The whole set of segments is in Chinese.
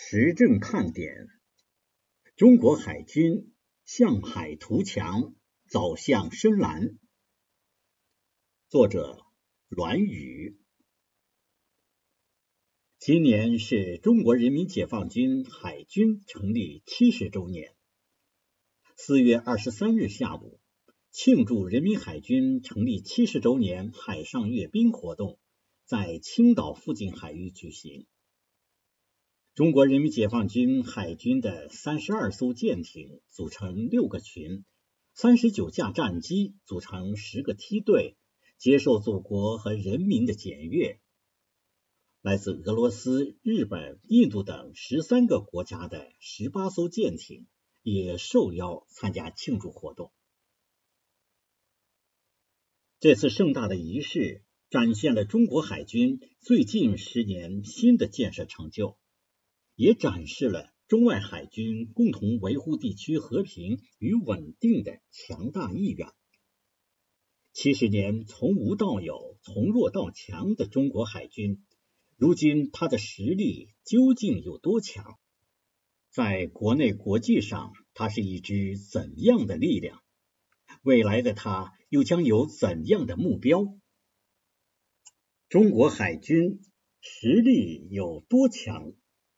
时政看点：中国海军向海图强，走向深蓝。作者栾宇。今年是中国人民解放军海军成立70周年。4月23日下午，庆祝人民海军成立70周年海上阅兵活动在青岛附近海域举行。中国人民解放军海军的32艘舰艇组成6个群，39架战机组成10个梯队，接受祖国和人民的检阅。来自俄罗斯、日本、印度等13个国家的18艘舰艇也受邀参加庆祝活动。这次盛大的仪式展现了中国海军最近10年新的建设成就，也展示了中外海军共同维护地区和平与稳定的强大意愿。70年从无到有、从弱到强的中国海军，如今它的实力究竟有多强？在国内国际上，它是一支怎样的力量？未来的它又将有怎样的目标？中国海军实力有多强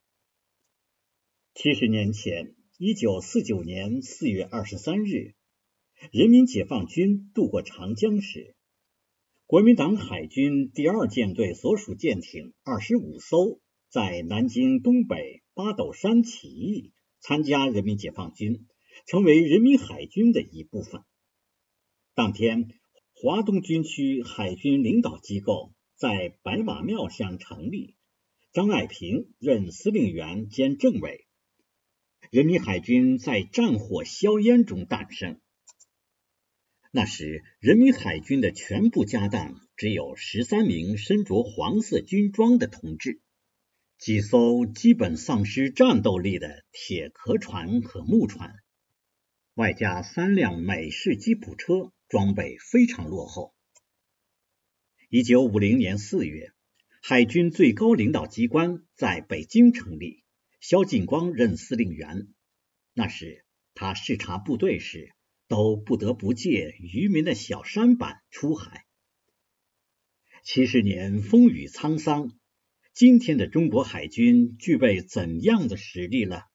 ？70年前，1949年4月23日，人民解放军渡过长江时，国民党海军第2舰队所属舰艇25艘在南京东北八斗山起义，参加人民解放军，成为人民海军的一部分。当天，华东军区海军领导机构在白马庙乡成立，张爱萍任司令员兼政委。人民海军在战火硝烟中诞生。那时，人民海军的全部家当只有13名身着黄色军装的同志，几艘基本丧失战斗力的铁壳船和木船，外加3辆美式吉普车，装备非常落后。1950年4月，海军最高领导机关在北京成立，萧劲光任司令员。那时他视察部队时，都不得不借渔民的小舢板出海。70年风雨沧桑，今天的中国海军具备怎样的实力了？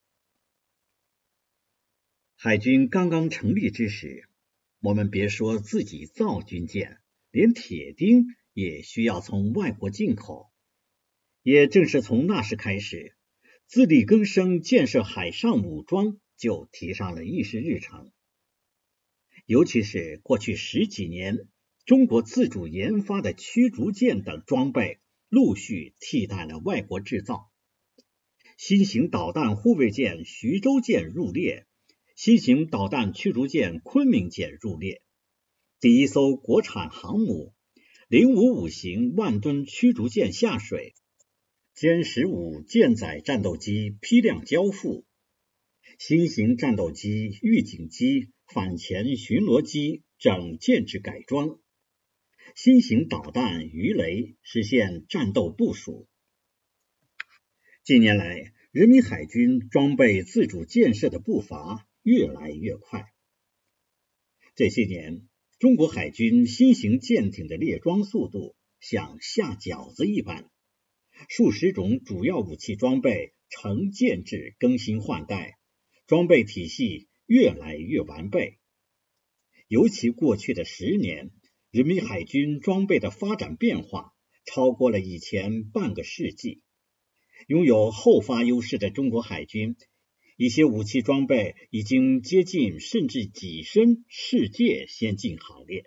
海军刚刚成立之时，我们别说自己造军舰，连铁钉也需要从外国进口。也正是从那时开始，自力更生建设海上武装就提上了议事日程。尤其是过去10几年，中国自主研发的驱逐舰等装备陆续替代了外国制造。新型导弹护卫舰徐州舰入列，新型导弹驱逐舰昆明舰入列。第1艘国产航母055型万吨驱逐舰下水，歼15舰载战斗机批量交付，新型战斗机、预警机、反潜巡逻机整建制改装，新型导弹鱼雷实现战斗部署。近年来，人民海军装备自主建设的步伐越来越快。这些年，中国海军新型舰艇的列装速度像下饺子一般，数十种主要武器装备成舰制更新换代，装备体系越来越完备。尤其过去的10年，人民海军装备的发展变化超过了以前半个世纪。拥有后发优势的中国海军，一些武器装备已经接近甚至跻身世界先进行列。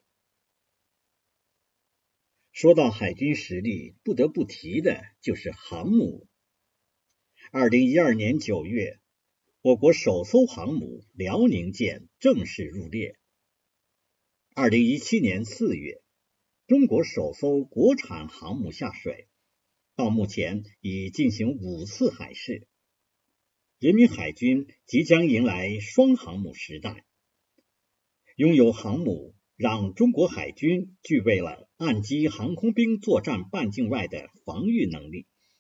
说到海军实力，不得不提的就是航母。2012年9月，我国首艘航母辽宁舰正式入列。2017年4月，中国首艘国产航母下水，到目前已进行5次海试。人民海军即将迎来双航母时代。拥有航母，让中国海军具备了岸基航空兵作战半径外的防御能力，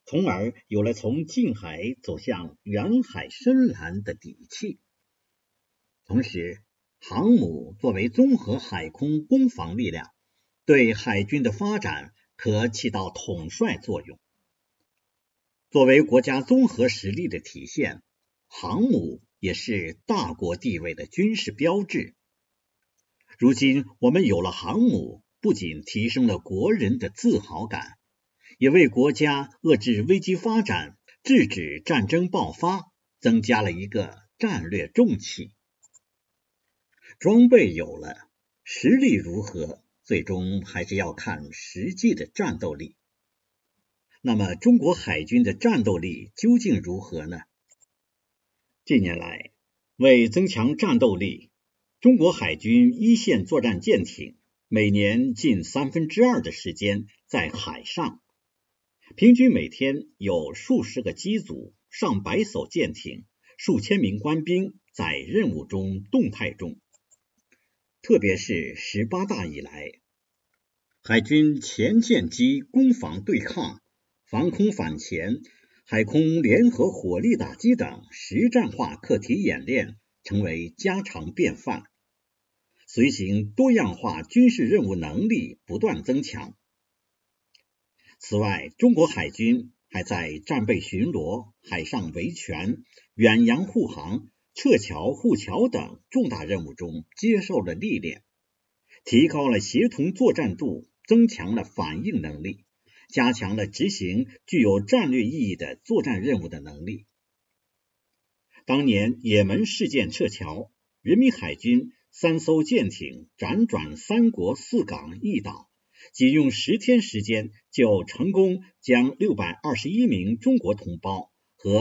从而有了从近海走向远海深蓝的底气。同时，航母作为综合海空攻防力量，对海军的发展可起到统帅作用。作为国家综合实力的体现，航母也是大国地位的军事标志。如今我们有了航母，不仅提升了国人的自豪感，也为国家遏制危机发展、制止战争爆发增加了一个战略重器。装备有了，实力如何，最终还是要看实际的战斗力。那么中国海军的战斗力究竟如何呢？近年来，为增强战斗力，中国海军一线作战舰艇每年近2/3的时间在海上，平均每天有数十个机组、上百艘舰艇、数千名官兵在任务中动态中。特别是18大以来，海军前舰机攻防对抗、防空反潜、海空联合火力打击等实战化课题演练成为家常便饭，随行多样化军事任务能力不断增强。此外，中国海军还在战备巡逻、海上维权、远洋护航、撤侨护侨等重大任务中接受了历练，提高了协同作战度，增强了反应能力，加强了执行具有战略意义的作战任务的能力。当年也门事件撤侨，人民海军3艘舰艇辗转3国4港1岛，仅用10天时间就成功将621名中国同胞和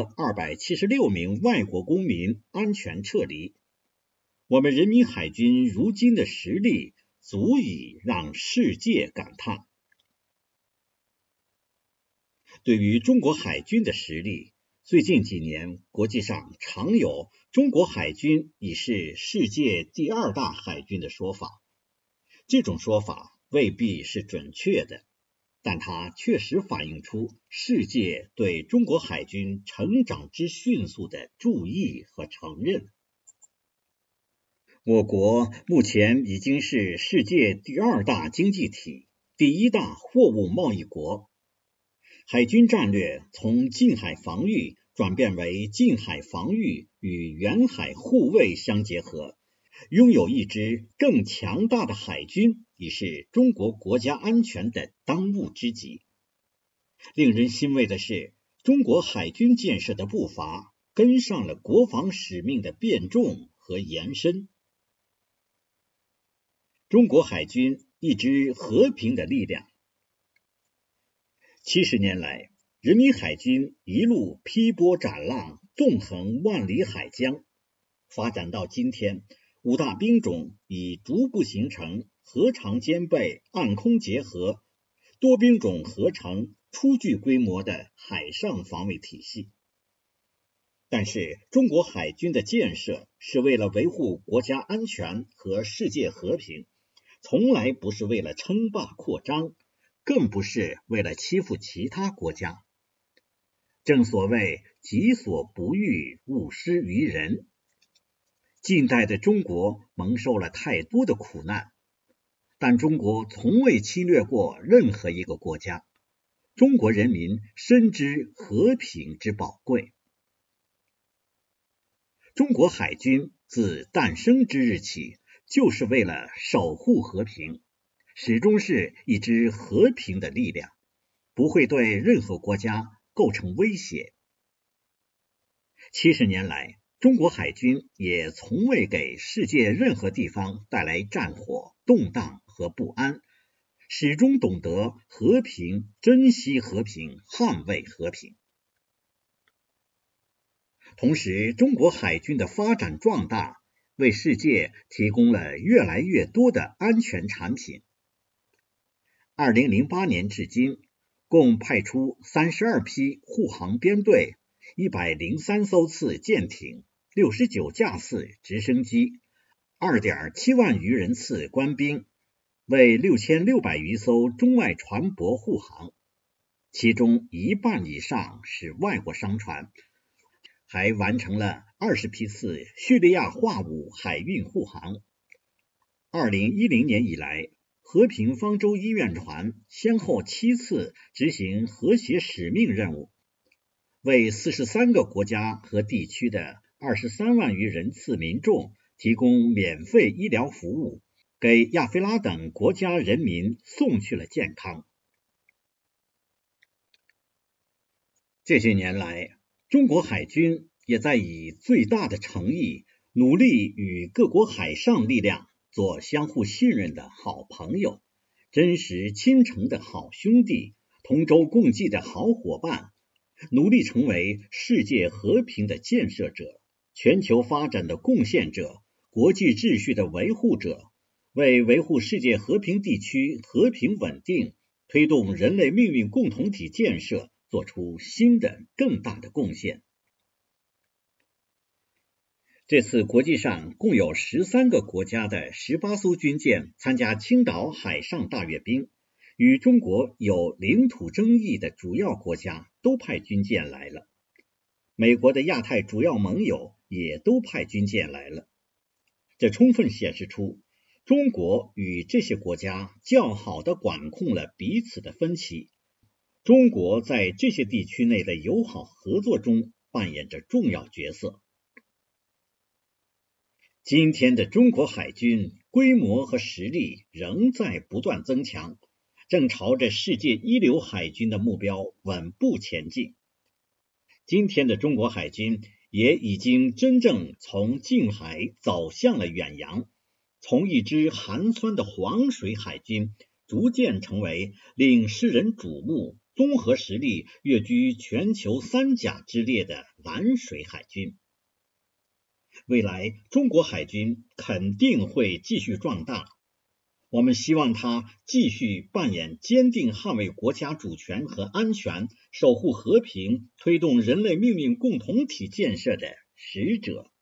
276名外国公民安全撤离。我们人民海军如今的实力足以让世界感叹。对于中国海军的实力，最近几年国际上常有中国海军已是世界第2大海军的说法。这种说法未必是准确的，但它确实反映出世界对中国海军成长之迅速的注意和承认。我国目前已经是世界第2大经济体、第1大货物贸易国，海军战略从近海防御转变为近海防御与远海护卫相结合，拥有一支更强大的海军已是中国国家安全的当务之急。令人欣慰的是，中国海军建设的步伐跟上了国防使命的变重和延伸。中国海军一支和平的力量。70年来，人民海军一路劈波斩浪，纵横万里海疆，发展到今天，5大兵种已逐步形成河长兼备、岸空结合、多兵种合成、初具规模的海上防卫体系。但是，中国海军的建设是为了维护国家安全和世界和平，从来不是为了称霸扩张，更不是为了欺负其他国家。正所谓己所不欲，勿施于人。近代的中国蒙受了太多的苦难，但中国从未侵略过任何一个国家。中国人民深知和平之宝贵。中国海军自诞生之日起，就是为了守护和平，始终是一支和平的力量，不会对任何国家构成威胁。70年来，中国海军也从未给世界任何地方带来战火、动荡和不安，始终懂得和平、珍惜和平、捍卫和平。同时，中国海军的发展壮大，为世界提供了越来越多的安全产品。2008年至今，共派出32批护航编队、103艘次舰艇、69架次直升机、2.7万余人次官兵，为6600余艘中外船舶护航。 其中一半以上是外国商船，还完成了20批次叙利亚化武海运护航。2010年以来，和平方舟医院船先后7次执行和谐使命任务，为43个国家和地区的23万余人次民众提供免费医疗服务，给亚非拉等国家人民送去了健康。这些年来，中国海军也在以最大的诚意，努力与各国海上力量做相互信任的好朋友，真实亲诚的好兄弟，同舟共济的好伙伴，努力成为世界和平的建设者，全球发展的贡献者，国际秩序的维护者，为维护世界和平地区和平稳定，推动人类命运共同体建设做出新的更大的贡献。这次国际上共有13个国家的18艘军舰参加青岛海上大阅兵，与中国有领土争议的主要国家都派军舰来了，美国的亚太主要盟友也都派军舰来了。这充分显示出中国与这些国家较好地管控了彼此的分歧，中国在这些地区内的友好合作中扮演着重要角色。今天的中国海军规模和实力仍在不断增强，正朝着世界一流海军的目标稳步前进。今天的中国海军也已经真正从近海走向了远洋，从一支寒酸的黄水海军逐渐成为令世人瞩目、综合实力跃居全球3甲之列的蓝水海军。未来中国海军肯定会继续壮大，我们希望它继续扮演坚定捍卫国家主权和安全、守护和平、推动人类命运共同体建设的使者。